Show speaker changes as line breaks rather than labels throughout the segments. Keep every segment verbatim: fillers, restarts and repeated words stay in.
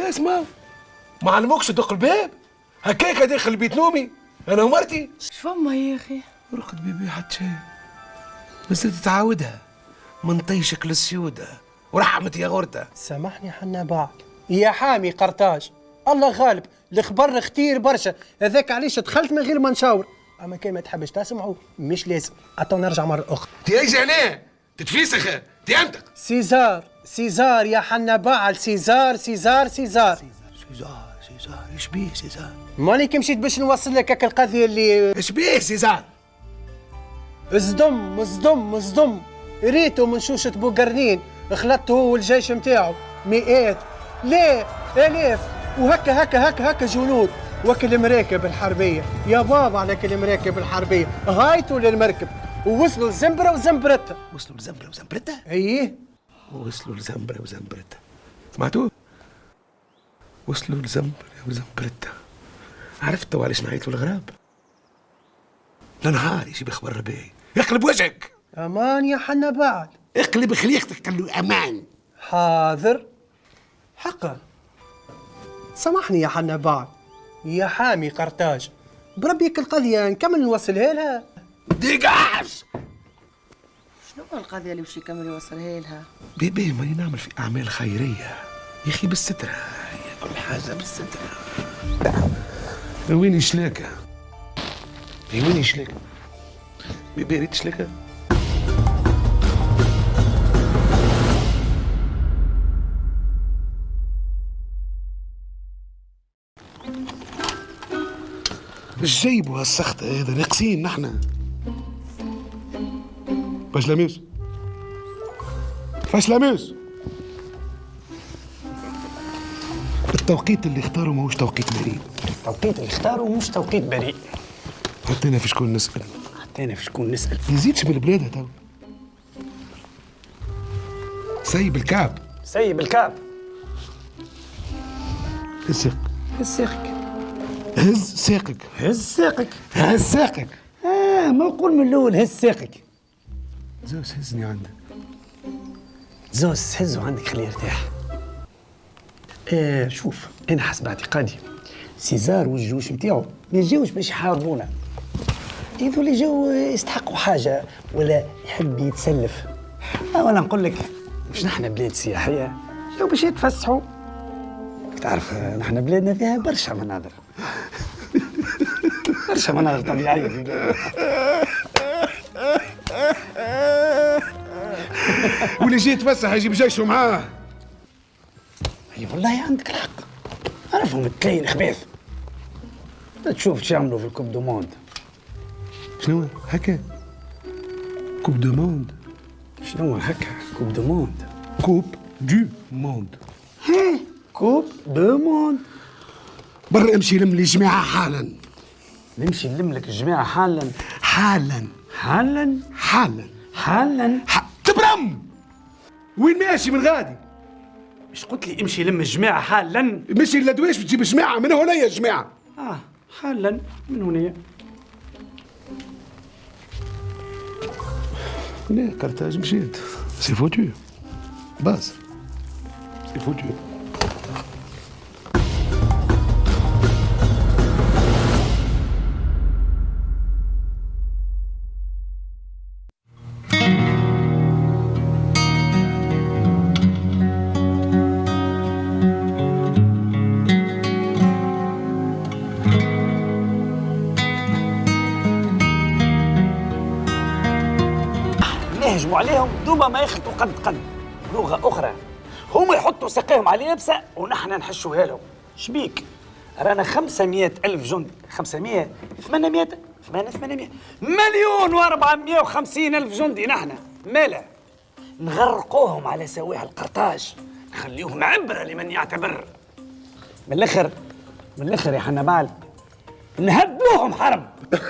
اسمع، ما علموكش دق الباب هكاك داخل بيت نومي انا ومرتي؟
شفما يا اخي؟
رقد بيبي حتى شيء، بس تتعاودها من طيشك للسيودة ورحمة يا غورتة.
سامحني حنا بعض يا حامي قرطاج، الله غالب الخبر كتير برشا، هذاك علاش دخلت من غير ما نشاور، اما كان ما تحبش تسمعوا مش لازم، عطوا نرجع مرة أخرى.
تي ايش هنا؟ تتفيسخ تيانتك.
سيزار سيزار يا حنا بعل، سيزار سيزار سيزار
سيزار سيزار ايش بيه سيزار؟
ماني كي مشيت باش نوصل لك هاك القضية اللي
ايش بيه سيزار؟
صدم صدم صدم، ريتو من شوشة بوقرنين، خلطته هو والجيش متاعو مئات لا آلاف، وهكا هكا هكا هكا جنود وكل مراكب الحربية يا بابا، على كل مراكب الحربية هايتوا للمركب ووصلوا لزنبرة وزنبرتة.
وصلوا لزنبرة وزنبرتة؟
ايه
وصلوا لزنبرة وزنبرتة، سمعتوا؟ وصلوا لزنبرة وزنبرتة. عرفت تو علاش نعيطوا الغراب؟ لنهار يجيب خبر رباعي يقلب وجهك.
امان يا حنا بعد،
اقلب خليقتك قال له امان.
حاضر حقا. سامحني يا حنا بعد يا حامي قرطاج، بربيك القضية نكمل نوصلها لها.
ديقاش
شنو القضية اللي باش يكمل يوصلها لها؟
بيبي ماني نعمل في اعمال خيرية يا اخي بالسترة، هي كل حاجة بالسترة. وين شلاكة؟ وين شلاكة؟ بيبي ريت شلاكة؟ ايش جايبوا هالسخطة هذا؟ ناقصين نحنا. فاش لاموس؟ فاش لاموس؟ التوقيت اللي اختاره ماهوش توقيت بريء.
التوقيت اللي اختاره مش توقيت بريء.
حطينا في شكون نسأل.
حطينا في شكون نسأل.
يزيدش بالبلاد تو. سيب الكعب.
سيب الكعب.
هز ساقك.
هز ساقك.
هز ساقك.
هز ساقك.
هز ساقك.
اه ما نقول من الاول هز ساقك.
زوز هزني عندك.
زوز هزه عندك خليه يرتاح. آه شوف انا حسب اعتقادي سيزار والجيوش نتاعو ما يجيوش باش يحاربونا، هذول اللي جاو يستحقوا حاجه ولا يحب يتسلف. آه وانا نقول لك مش نحن بلاد سياحيه، جاو باش يتفسحوا. تعرف نحن بلادنا فيها برشا مناظر برشا مناظر طبيعيه في بلادنا.
واللي جاي يتفسح يجيب جيشه معاه.
اي والله عندك الحق، عرفهم تلاين خباث. تشوف شو يعملوا في الكوب دو موند.
شنو هكا؟ كوب دو موند؟
شنو هكا كوب دو موند؟
كوب دو موند.
ها كوب دو موند.
برا امشي لم لي جماعة حالا.
نمشي نلم لك الجماعة حالا
حالا
حالا
حالا
حالا.
ح... تبرم وين ماشي من غادي؟
مش قلت لي امشي لم الجماعة حالا؟
مشي لدواش بتجيب جماعة من هنا يا جماعة.
اه حالا من هنا.
لا كرتاج مشيت سي فوتو باز سي فوتو.
نهجموا عليهم دوما ما يخلطوا قد قد لغه اخرى، هما يحطوا ساقيهم على اليابسه ونحن نحشوها لهم. شبيك؟ رانا خمسمائة ألف جندي، خمسمائة ثمانمائة ثمانية ثمانمائة مليون وأربعمائة وخمسين ألف جندي نحن مالا نغرقوهم على سواحل قرطاج، نخليوهم عبره لمن يعتبر. من الاخر من الاخر يا حنبال نهبوهم حرب.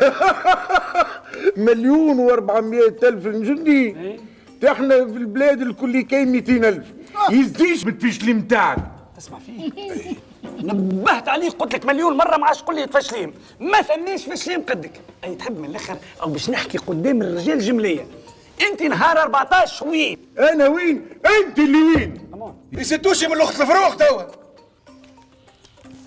مليون وأربعمائة ألف جندي. احنا في البلاد الكل كاين مئتين ألف. يزيش بالفشل متاعك.
تسمع فيه؟ نبهت عليك قلت لك مليون مره ما عادش تقول لي تفشليم، ما ثماش فشليم قدك. اي تحب من الاخر او باش نحكي قدام الرجال جمليه، انت نهار أربعطاش وين؟
انا وين؟ انت اللي وين؟
يسدوشي من الاخت الفروق توا.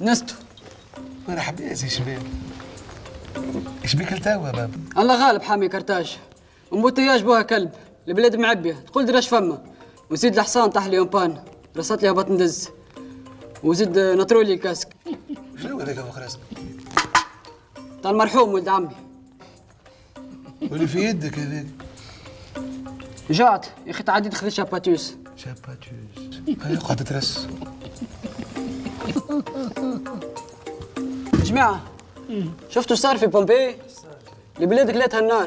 نستو.
مرحبا يا سي شباب. ايش بيك لتوا بابا؟
الله غالب حامي كرتاج. امبوتياج بوها كلب، البلاد معبيه، تقول دراش فما. وزيد الحصان طاح لي يومبان، رصت لي هبط ندز. وزيد نطرولي كاسك.
شنو هذاك ابو خراس؟
تاع المرحوم ولد عمي.
واللي في يدك هذاك؟
جعت يا اخي تعديت خذيت شاباتوس.
شاباتوس. هاي قعدت ترس.
جماعة شفتوا صار في بومبي؟ البلاد كلاتها النار.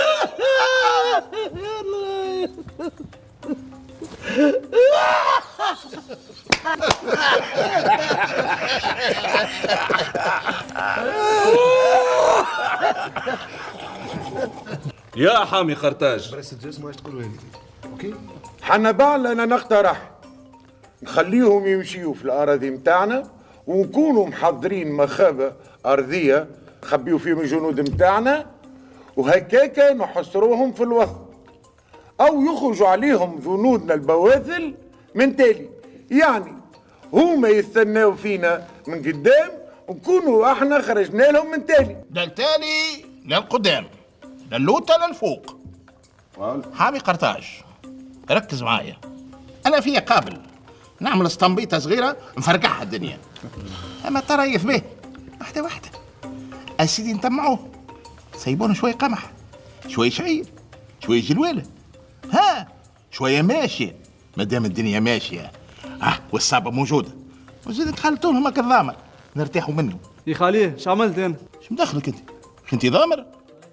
يا حامي قرطاج
بس الجسم واش تقولوا لي؟ اوكي؟
حنبال انا نقترح نخليهم يمشيوا في الاراضي متاعنا ونكونوا محضرين مخابة ارضيه نخبيوا فيهم الجنود متاعنا وهكاكا نحصروهم في الوسط او يخرجوا عليهم جنودنا البواذل من تالي. يعني هما يستناو فينا من قدام ونكونوا احنا خرجنا لهم من تالي.
للتالي للقدام للوطة للفوق. حامي قرطاج ركز معايا، انا فيا قابل نعمل اسطمبيطه صغيره نفرقعها الدنيا، اما تريث به واحده واحده. اسيدي نطمعوه، سيبونا شويه قمح، شويه شعير، شويه جلواله، ها شويه ماشيه مادام الدنيا ماشيه، ها والصابه موجوده، وزيد نخلطوا لهم هكا الضامر نرتاحوا منه.
يا خاليه اش عملت انا؟
شو مدخلك انت؟ مش انت ضامر؟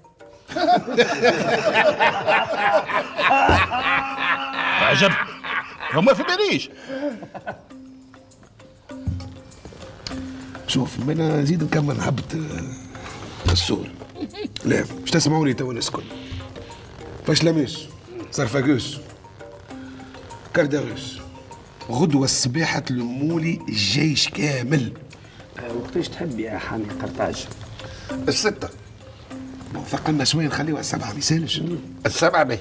عجب هما في باليش.
شوف بينا نزيد نكمل حبة السور. لا مش تسمعوني تو نسكن. فشلميس، سرفاجوس، كرداغوس، غدوة الصباحة تلمولي الجيش كامل.
وقتاش تحب يا حامي قرطاج؟
الستة. ثقلنا شوية نخليوها السبعة ما يسالش.
السبعة به.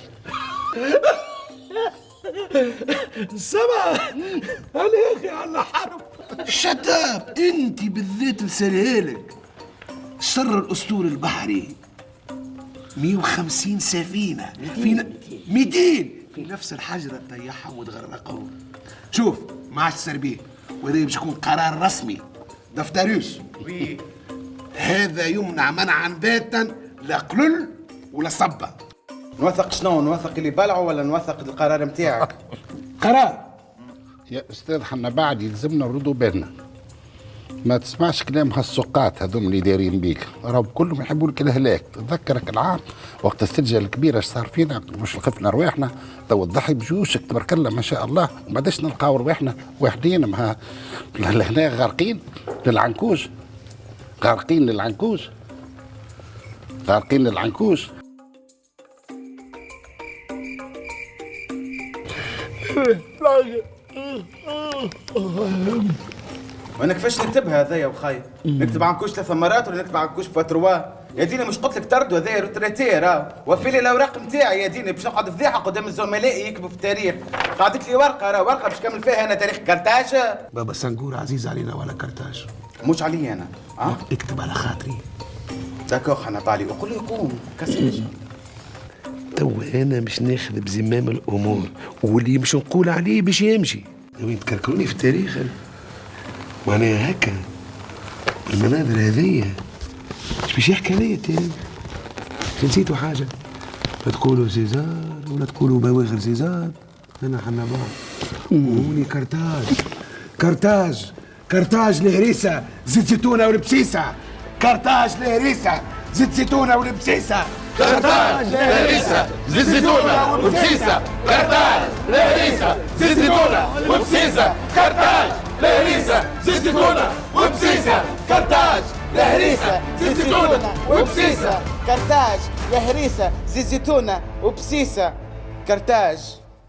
السبعة على يا أخي على حرب. شتاب أنت بالذات لسالهالك. الشر الأسطول البحري مية وخمسين سفينة في ن... ميتين في نفس الحجرة طيحهم وتغرقهم. شوف ما عادش تسربيه وهذا باش يكون قرار رسمي دفتروس. هذا يمنع منعا باتا لا قلل ولا صبة.
نوثق شنو؟ نوثق اللي بلعوا ولا نوثق القرار متاعك؟
قرار
يا استاذ حنا بعد يلزمنا نردوا بالنا، ما تسمعش كلام هالسقات هذوم اللي دايرين بيك، راهم كلهم يحبوا لك الهلاك. تذكرك العام وقت الثلجه الكبيره اش صار فينا، مش خفنا رواحنا تو تضحي بجيوشك تبارك الله ما شاء الله، وما عادش نلقاو رواحنا وحدين مها لهنا غارقين للعنكوش، غارقين للعنكوش، غارقين للعنكوش.
وانا كيفاش نكتبها هذايا وخاي؟ نكتب عنكوش ثلاث مرات ولا نكتب عنكوش فتروا؟ يا ديني مش قلت لك تردوا هذايا روتريتير راه وفي لي الاوراق نتاعي يا ديني باش نقعد فضيحه قدام الزملاء يكتبوا في التاريخ. قعدت لي ورقه راه ورقه باش نكمل فيها انا تاريخ كرتاج.
بابا سنقور عزيز علينا ولا كرتاج.
مش علي انا اه
اكتب على خاطري.
داكوغ حنا طالي وقول لي قوم كاسيج.
تو انا مش ناخذ بزمام الامور واللي مش نقول عليه باش يمشي. وين تكركروني في التاريخ معناها هكا المناظر هذيا اش باش يحكي عليا تاني؟ نسيتوا حاجه؟ لا تقولوا سيزار ولا تقولوا بواخر سيزار. انا حنا بعض وهوني كرتاج كرتاج كرتاج الهريسه زيت زيتونه والبسيسه. كرتاج الهريسه زيت زيتونه والبسيسه. كرتاج الهريسه زيت زيتونه والبسيسه. كرتاج الهريسه زيت زيتونه والبسيسه. كرتاج الهريسه زيت زيتونه وبسيسه. كرتاج الهريسه زيت زيتونه وبسيسه.
كرتاج الهريسه زيت زيتونه وبسيسه. كرتاج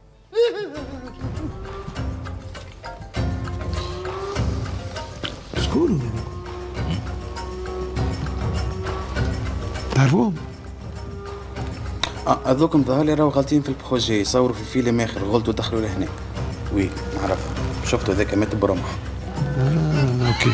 شكون تعرفوهم؟
اه هذوكم ظهر لي راهو غالطين في البروجي، يصوروا في فيلم اخر غلطوا دخلوا لهنا. وي نعرفها، شفتوا ذاك مات برمح.
آه اوكي.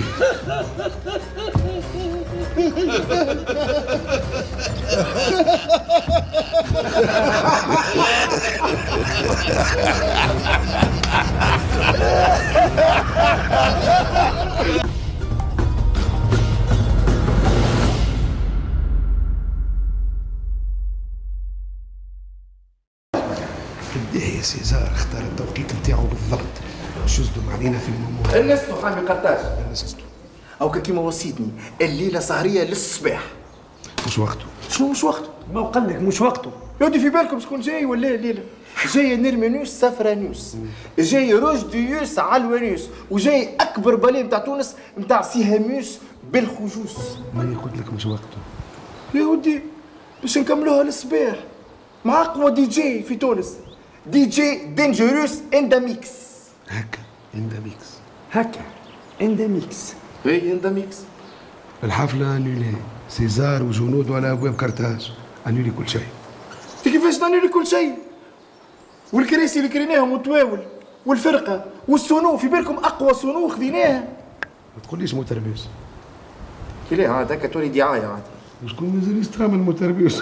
بالله يا سيزار اختار التوقيت نتاعو بالضبط باش يصدم علينا في الموضوع.
النستو حامي قرطاج.
النستو.
او كيما وصيتني الليله سهريه للصباح.
مش وقته.
شنو مش وقته؟
ما قال لك مش وقته.
يودي في بالكم شكون جاي ولا الليله؟ جاي نيرمينوس سافرانوس، جاي روجديوس علوانوس، وجاي اكبر باليه نتاع تونس نتاع سيهاموس بالخجوس.
ماني قلت لك مش وقته.
يا ودي باش نكملوها للصباح مع اقوى دي جي في تونس، دي جي دينجروس ان ذا ميكس.
هكا ان ذا ميكس.
هكا ان ذا ميكس.
اي ان ذا ميكس.
الحفله انولي، سيزار وجنوده على ابواب كرتاج، انولي كل شيء.
كيفاش نانولي كل شيء؟ والكراسي اللي كريناهم والتواول والفرقه والصنوف، في بالكم اقوى صنوف خذيناها.
ما تقوليش موتربيوس.
كي لا عاد هكا تولي دعايه عاد.
وشكون مازال يستعمل موتربيوس؟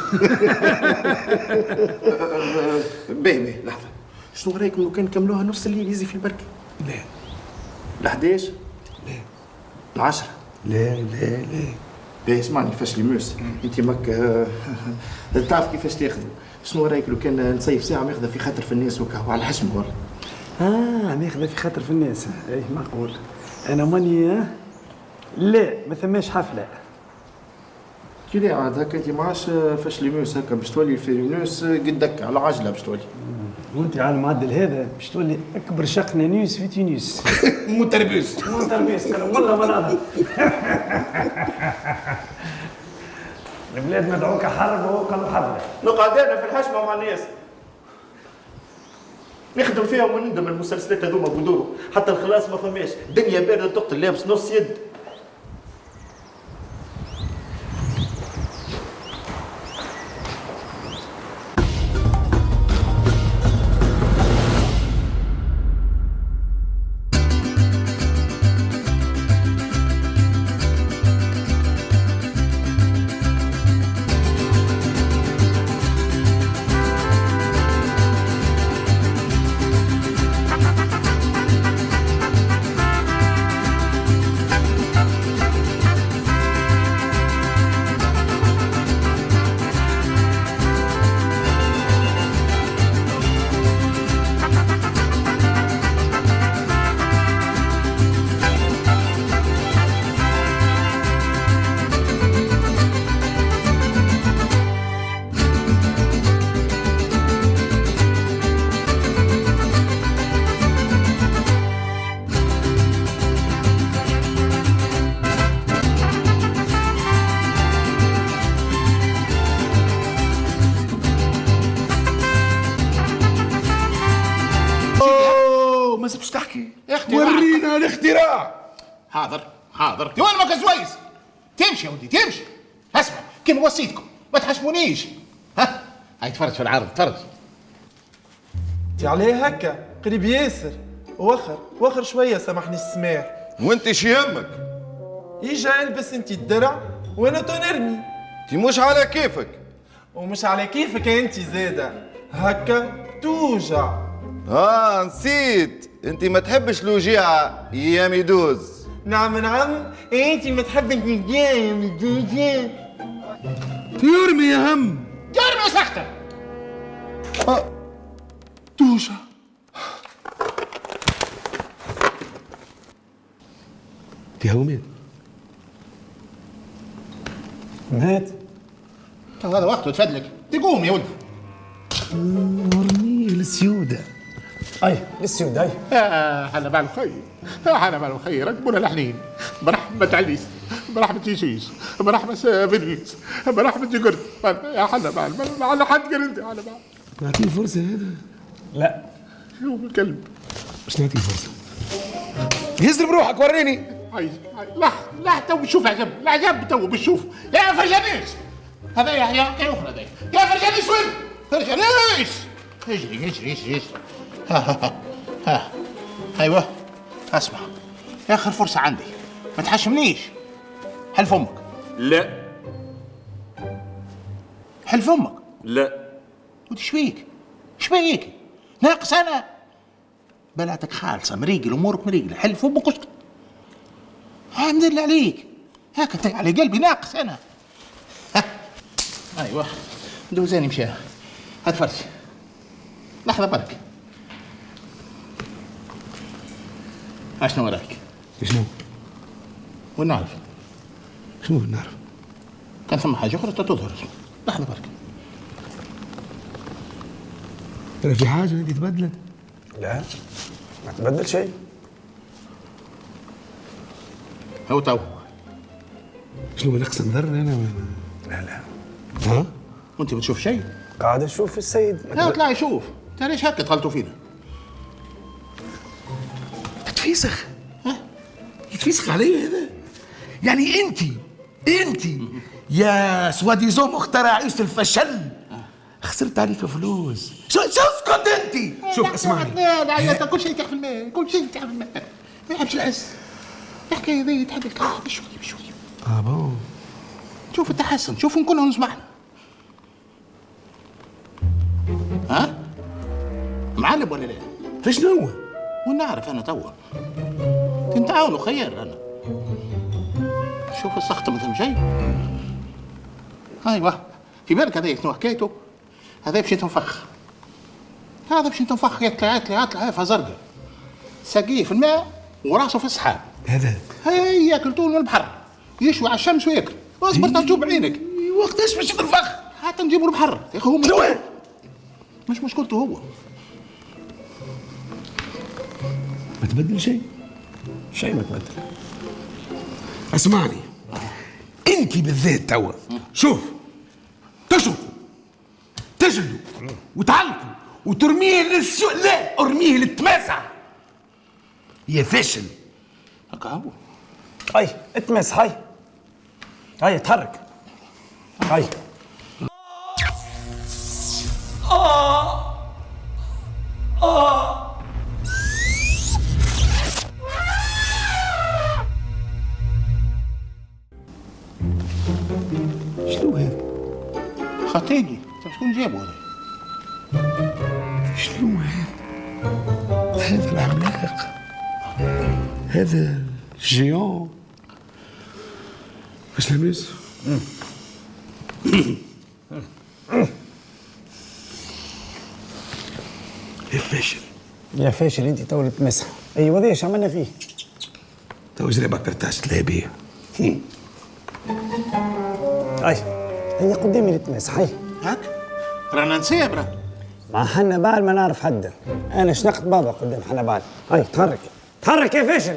باهي باهي لحظه، شنو رايكم لو كان نكملوها نص الليل يزي في البركه؟
لا.
ل حداش؟
لا.
ل عشرة؟
لا لا لا.
باهي اسمعني فاشلي موس، انت ماك تعرف كيفاش تاخذوا. شنو رايك لو كان نصيف ساعه ماخذه في خاطر في الناس وكا وعلى الحشم والله.
اه ماخذه في خاطر في الناس. اي معقول. انا ماني لا ما ثماش حفله.
كي لا عاد هكا انت ما عادش فاشلي موس هكا باش تولي الفيرينوس قدك على عجله باش تولي.
وانت على المعدل هذا باش تولي اكبر شقنانيوس في تونس.
موتربيوس.
موتربيوس والله ما نهضر. البلاد مدعوكه حرب وقالوا حفله.
نقعد انا في الحشمه مع الناس نخدم فيها ونندم المسلسلات هذوما بدورو، حتى الخلاص ما فماش، دنيا بارده تقتل لابس نص يد.
ورينا الاختراع.
حاضر حاضر. وين ماك زويس؟ تمشي يا ودي تمشي. اسمع كيما وصيتكم ما تحشمونيش. ها هاي تفرج في العرض تفرج.
انت عليه هكا قريب ياسر. وخر وخر شويه سامحني السماح.
وانت شي يهمك؟
يجا البس انت الدرع وانا تنرمي.
انت مش على كيفك.
ومش على كيفك انت زاده هكا توجع.
اه نسيت انت ما تحبش الوجيعه يا ميدوز.
نعم نعم انت ما تحب الوجيعه يا ميدوز.
يرمي يا هم
يرمي سخته.
اه توجع.
انت هو مات؟
مات؟
هذا وقته تفدلك تقوم يا ولدي.
ورني السيوده.
اي السيود اي.
يا حنا مع الخير يا حنا مع الخير ركبونا الحنين برحمة عليس برحمة يشيش برحمة فيدريس برحمة جقرد يا حنا مع مع حد قرد يا حنا مع.
نعطيه فرصه هذا؟
لا
شوف الكلب
باش نعطيه فرصه. يزرب روحك وريني.
هاي هاي لا لا تو بتشوف عجب العجب تو بتشوف يا فرجانيس. هذا يا يا يا اخرى هذا يا فرجانيس وين؟ فرجانيس اجري اجري اجري اجري. ها ها ها ها ايوه اسمع اخر فرصه عندي، ما تحشمنيش. حل فمك.
لا.
حل فمك.
لا.
ودي شبيك؟ شبيك؟ ناقص انا؟ بلاتك خالصه مريقل، امورك مريقله، حل فمك واسكت. الحمد لله عليك، هاك انت على قلبي ناقص انا. ها ايوه دوزاني مشى. هات فرش. لحظه برك. اشنو وراك؟
شنو؟
وين نعرف؟
شنو نعرف؟
كان ثم حاجه اخرى تظهر. لحظه برك.
ترى في حاجه انت تبدلت؟
لا ما تبدل شيء.
هو تو
شنو نقص نضر انا؟
لا لا.
ها؟
وانت بتشوف شيء؟
قاعد اشوف السيد.
لا اطلع شوف. انت ليش هكا تغلطوا فينا؟
تفيسخ. ها؟ يتفيسخ علي هذا؟ يعني انت انت يا سواديزو مخترع عيسى الفشل خسرت عليك فلوس. شو شو اسكت انت. شوف اسمعني.
لا لا لا كل شيء تحت الماء، كل شيء تحت الماء. ما يحبش الحس. الحكايه ذي تحب الكلام بشوي بشوي.
اه بون.
شوف التحسن، شوف نكونوا نسمعنا. ها؟ معلب ولا لا؟
فاش نو؟
ونعرف انا توا. تنتعاونوا خير انا. شوف السخط مثل شيء. ايوه في بالك هذا شنو حكايته؟ هذا باش يتنفخ. هذا باش يتنفخ يطلع يطلع يطلع هيفا زرقاء. ساقيه في الماء وراسه في السحاب.
هذا
هي ياكل طول من البحر. يشوي على الشمس وياكل. اصبر تشوف بعينك.
وقتاش باش يتنفخ؟
حتى نجيبوا البحر يا اخي. هو مش مش مشكلته هو.
ما تبدل شيء؟
شيء ما تبدل.
اسمعني انت بالذات توا شوف تشربوا تجلدوا وتعلقوا وترميه للسوق. لا ارميه للتماسع يا فاشل.
هكا هو.
هاي اتمس. هاي هاي اتحرك. هاي
آه آه
شنو هذا؟
خطيني. شكون جابه هذا؟
شنو هذا؟ هذا العملاق، هذا الجيون. واش لاباس؟ يا فاشل.
يا فاشل انت تو اللي تمسح. ايوه ذي ايش عملنا فيه؟
تو جري كرتاج تلاقي بيه.
هاي هي قدامي اللي تمسح. هاي
هاك رانا نسيبره
مع حنبال ما نعرف حدا. انا شنقت بابا قدام حنبال. هاي تحرك تحرك يا فاشل.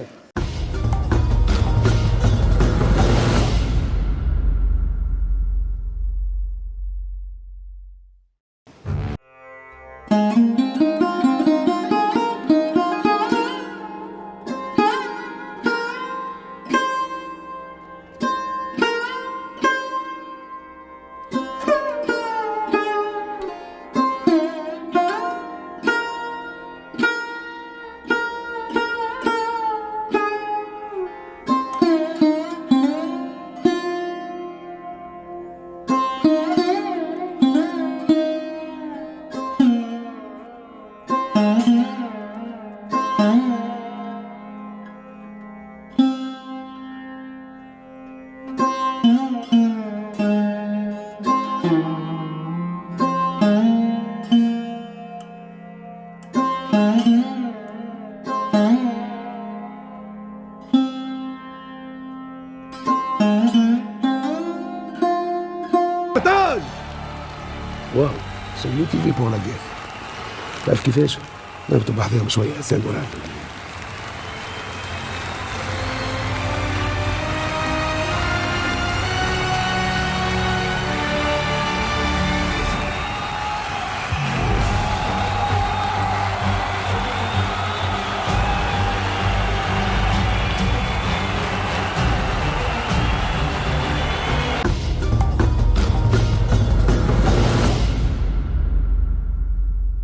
واو سميتي في بون لا غير. تعرف كيفاش؟ نربطوا بحذاهم شويه ساندوا العالم.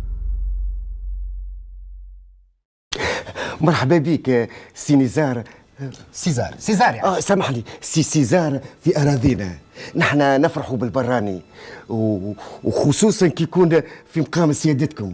مرحبا بك سي نزار.
سيزار سيزار يعني.
اه سامحني، سي سيزار في اراضينا، نحن نفرحوا بالبراني و... وخصوصا كي يكون في مقام سيادتكم.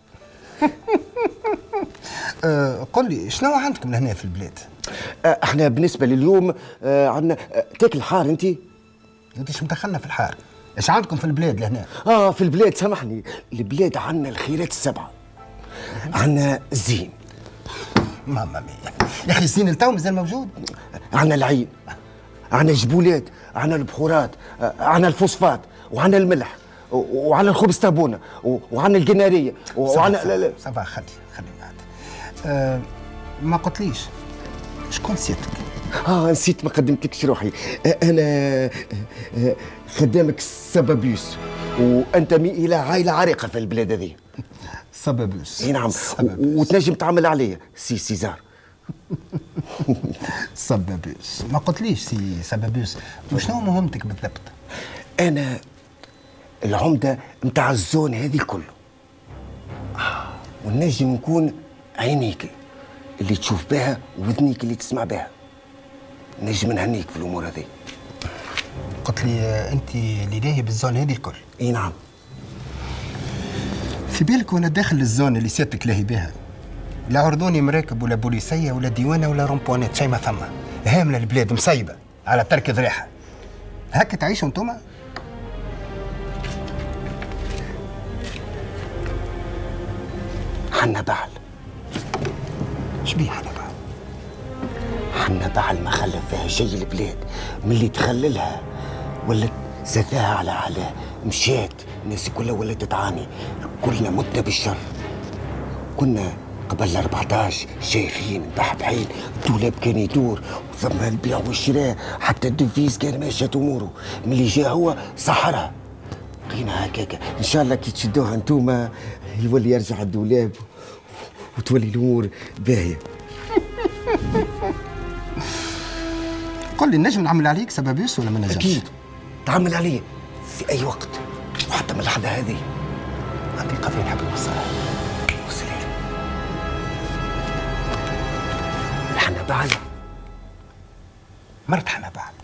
آه قل لي شنو عندكم لهنا في البلاد؟
آه احنا بالنسبه لليوم آه عندنا آه تاكل حار. انت
انت شو مدخلنا في الحار؟ ايش عندكم في البلاد لهنا؟
اه في البلاد سامحني، البلاد عندنا الخيرات السبعه، عندنا الزين.
ماما ميا يا اخي الزين التو مازال موجود؟
عندنا العين، عندنا الجبولات، عندنا البحورات، عندنا الفوسفات، وعندنا الملح، وعندنا الخبز تابونه، وعندنا الجناريه، وعندنا لا لا
صافا خلي خلي بعد. آه ما قلتليش شكون سيادتك؟
اه نسيت ما قدمتلكش روحي. آه انا آه خدامك سبابيوس، وانتمي الى عائله عريقه في البلاد هذه.
سبابيوس؟
اي نعم، وتنجم تعمل عليا سي سيزار.
سبابيوس، ما قلتليش سي سبابيوس وشنو مهمتك بالضبط؟
انا العمده نتاع الزون هذه كله، ونجم نكون عينيك اللي تشوف بها وذنيك اللي تسمع بها، نجم نهنيك في الامور هذه.
قلت لي انت اللي لاهي بالزون هذه الكل؟
اي نعم.
في بالك وانا داخل الزون اللي سيادتك لاهي بها، لا عرضوني مراكب ولا بوليسيه ولا ديوانه ولا رومبوانات، شي ما ثم. هامله البلاد مصيبه على ترك ذريحه. هكا تعيشوا انتوما؟
حنا بعل.
شبيه حنا بعل؟
حنا بعل ما خلى فيها شي البلاد، من اللي تخللها ولت زادها على على مشات، الناس كلها ولات تعاني، كلنا متنا بالشر. كنا قبل أربعطاش شيخين مبحبحين، الدولاب كان يدور وثم البيع والشراء، حتى الدفيز كان ماشية اموره. من اللي جا هو سحرها، بقينا هكاكا. ان شاء الله كي تشدوها انتوما يولي يرجع الدولاب وتولي الامور باهيه.
قل لي نجم نعمل عليك سبابيوس ولا ما نجمش؟
اكيد تعمل عليه في اي وقت، وحتى من اللحظه هذه.
عندي قضيه نحب نوصلها.
وصلي حنا بعل،
مرت حنا بعل